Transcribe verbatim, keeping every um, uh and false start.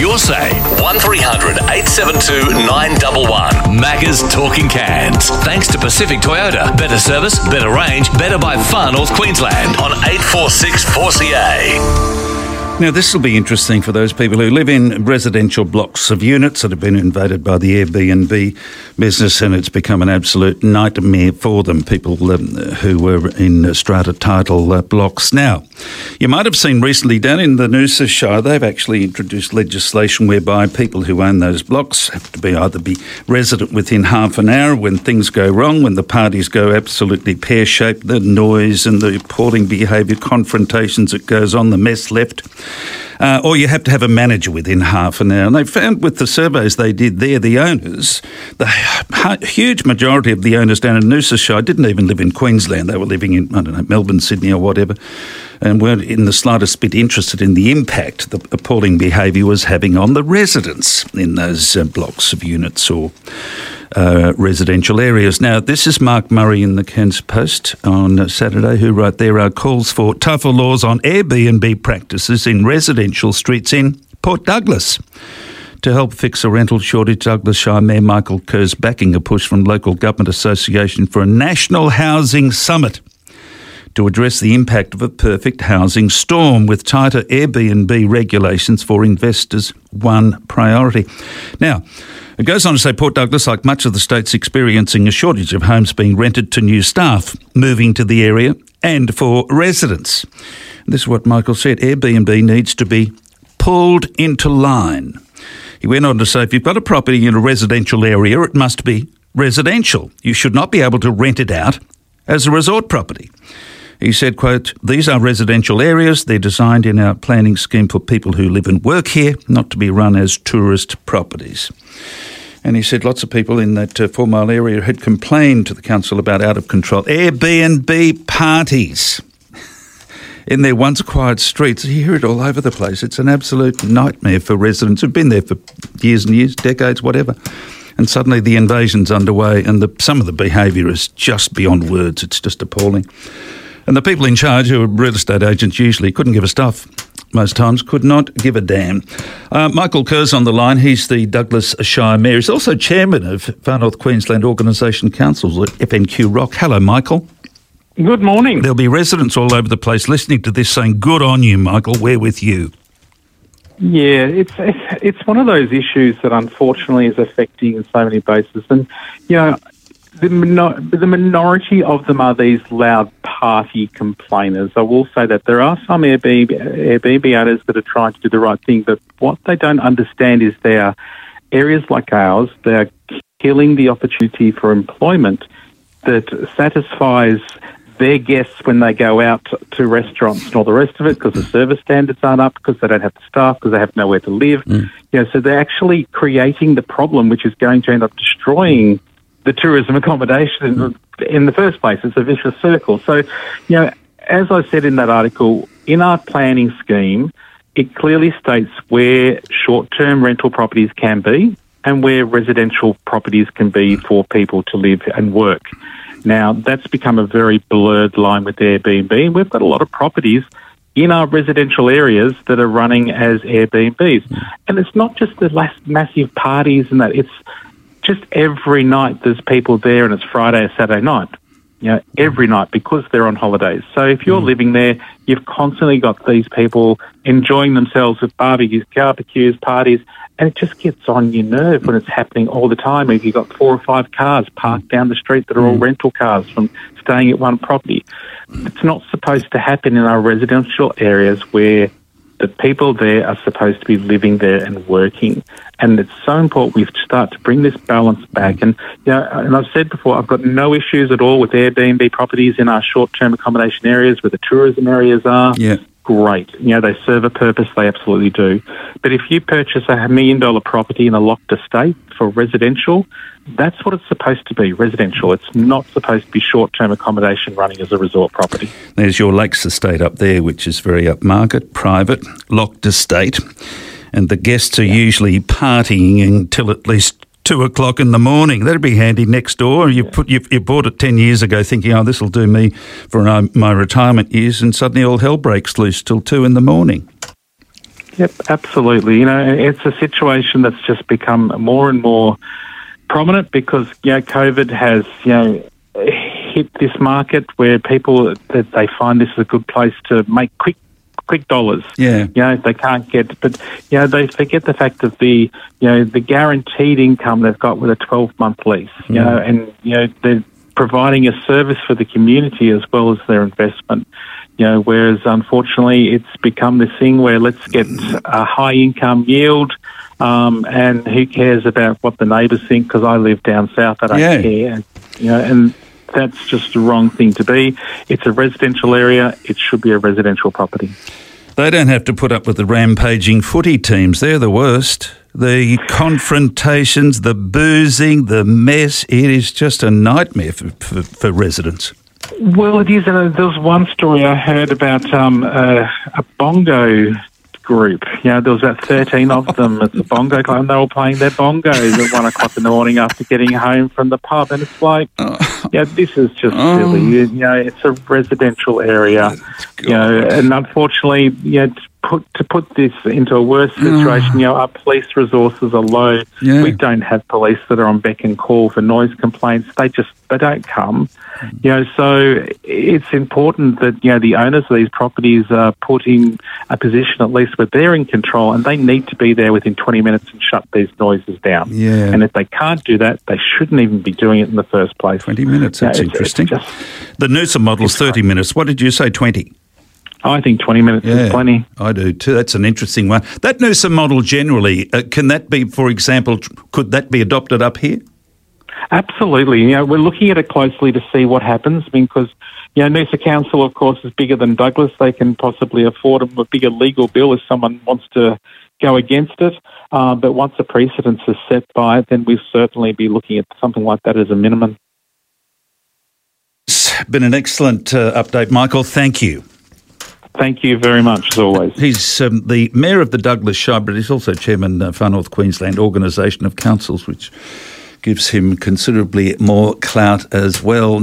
your say. one three hundred eight seven two nine one one. Macca's Talking Cans. Thanks to Pacific Toyota. Better service, better range, better by far North Queensland on eight four six four C A. Now, this will be interesting for those people who live in residential blocks of units that have been invaded by the Airbnb business, and it's become an absolute nightmare for them, people um, who were in strata title uh, blocks. Now, you might have seen recently down in the Noosa Shire, they've actually introduced legislation whereby people who own those blocks have to be either be resident within half an hour when things go wrong, when the parties go absolutely pear-shaped, the noise and the appalling behaviour, confrontations that goes on, the mess left. Uh, or you have to have a manager within half an hour. And they found with the surveys they did there, the owners, the huge majority of the owners down in Noosa Shire didn't even live in Queensland. They were living in, I don't know, Melbourne, Sydney or whatever, and weren't in the slightest bit interested in the impact the appalling behaviour was having on the residents in those uh, blocks of units or Uh, residential areas. Now, this is Mark Murray in the Cairns Post on Saturday, who wrote, there are calls for tougher laws on Airbnb practices in residential streets in Port Douglas. To help fix a rental shortage, Douglas Shire Mayor Michael Kerr's backing a push from Local Government Association for a national housing summit to address the impact of a perfect housing storm, with tighter Airbnb regulations for investors one priority. Now, it goes on to say Port Douglas, like much of the state's experiencing a shortage of homes being rented to new staff moving to the area and for residents. This is what Michael said. Airbnb needs to be pulled into line. He went on to say, if you've got a property in a residential area, it must be residential. You should not be able to rent it out as a resort property. He said, quote, these are residential areas. They're designed in our planning scheme for people who live and work here, not to be run as tourist properties. And he said lots of people in that uh, Four Mile area had complained to the council about out-of-control Airbnb parties in their once quiet streets. You hear it all over the place. It's an absolute nightmare for residents who've been there for years and years, decades, whatever. And suddenly the invasion's underway, and the, some of the behaviour is just beyond words. It's just appalling. And the people in charge, who are real estate agents usually, couldn't give a stuff. Most times could not give a damn. Uh, Michael Kerr's on the line. He's the Douglas Shire Mayor. He's also chairman of Far North Queensland Organisation Councils, F N Q Rock. Hello, Michael. Good morning. There'll be residents all over the place listening to this saying, good on you, Michael, we're with you. Yeah, it's, it's it's one of those issues that unfortunately is affecting in so many bases. And, you know, the, minor- the minority of them are these loud party complainers. I will say that there are some Airbnb, Airbnb owners that are trying to do the right thing, but what they don't understand is there are areas like ours, they're killing the opportunity for employment that satisfies their guests when they go out to restaurants and all the rest of it, because the service standards aren't up, because they don't have the staff, because they have nowhere to live. Mm. You know, so they're actually creating the problem, which is going to end up destroying the tourism accommodation in, in the first place. It's a vicious circle. So, you know, as I said in that article, in our planning scheme, it clearly states where short-term rental properties can be and where residential properties can be for people to live and work. Now, that's become a very blurred line with Airbnb. We've got a lot of properties in our residential areas that are running as Airbnbs. And it's not just the last massive parties and that. It's just every night there's people there, and it's Friday or Saturday night. You know, every night, because they're on holidays. So if you're mm. living there, you've constantly got these people enjoying themselves with barbecues, barbecues, parties, and it just gets on your nerve when it's happening all the time. If you've got four or five cars parked down the street that are all rental cars from staying at one property. It's not supposed to happen in our residential areas where the people there are supposed to be living there and working. And it's so important we start to bring this balance back. And, you know, and I've said before, I've got no issues at all with Airbnb properties in our short-term accommodation areas where the tourism areas are. Yeah. Great. You know, they serve a purpose, they absolutely do. But if you purchase a million dollar property in a locked estate for residential, that's what it's supposed to be, residential. It's not supposed to be short-term accommodation running as a resort property. There's your Lakes estate up there, which is very upmarket, private, locked estate. And the guests are yeah. usually partying until at least two o'clock in the morning. That'd be handy next door. You put you, you bought it ten years ago thinking, oh, this will do me for my retirement years, and suddenly all hell breaks loose till two in the morning. Yep, absolutely. You know, it's a situation that's just become more and more prominent because, you know, COVID has, you know, hit this market where people, that they find this is a good place to make quick quick dollars. Yeah. You know, they can't get, but, you know, they forget the fact of the, you know, the guaranteed income they've got with a twelve-month lease, you mm. know, and, you know, they're providing a service for the community as well as their investment. You know, whereas unfortunately it's become this thing where let's get a high income yield, um, and who cares about what the neighbours think because I live down south, I don't yeah. care. You know, and that's just the wrong thing to be. It's a residential area. It should be a residential property. They don't have to put up with the rampaging footy teams. They're the worst. The confrontations, the boozing, the mess. It is just a nightmare for, for, for residents. Well, it is. Uh, there was one story I heard about um, uh, a bongo group. You know, there was about thirteen of them at the bongo club, and they were all playing their bongos at one o'clock in the morning after getting home from the pub. And it's like, oh. yeah, this is just oh. silly. You, you know, it's a residential area. You know, and unfortunately, you know, to put to put this into a worse situation, oh. you know, our police resources are low. Yeah. We don't have police that are on beck and call for noise complaints. They just they don't come. You know, so it's important that, you know, the owners of these properties are put in a position at least where they're in control and they need to be there within twenty minutes and shut these noises down. Yeah. And if they can't do that, they shouldn't even be doing it in the first place. twenty minutes, that's you know, it's, interesting. It's just, the Noosa model's thirty minutes. What did you say, twenty? I think twenty minutes yeah, is plenty. I do too. That's an interesting one. That Noosa model generally, uh, can that be, for example, could that be adopted up here? Absolutely. You know, we're looking at it closely to see what happens because, you know, Noosa Council, of course, is bigger than Douglas. They can possibly afford a bigger legal bill if someone wants to go against it. Uh, but once a precedence is set by it, then we'll certainly be looking at something like that as a minimum. It's been an excellent uh, update, Michael. Thank you. Thank you very much, as always. He's um, the Mayor of the Douglas Shire, but he's also Chairman of Far North Queensland Organisation of Councils, which gives him considerably more clout as well.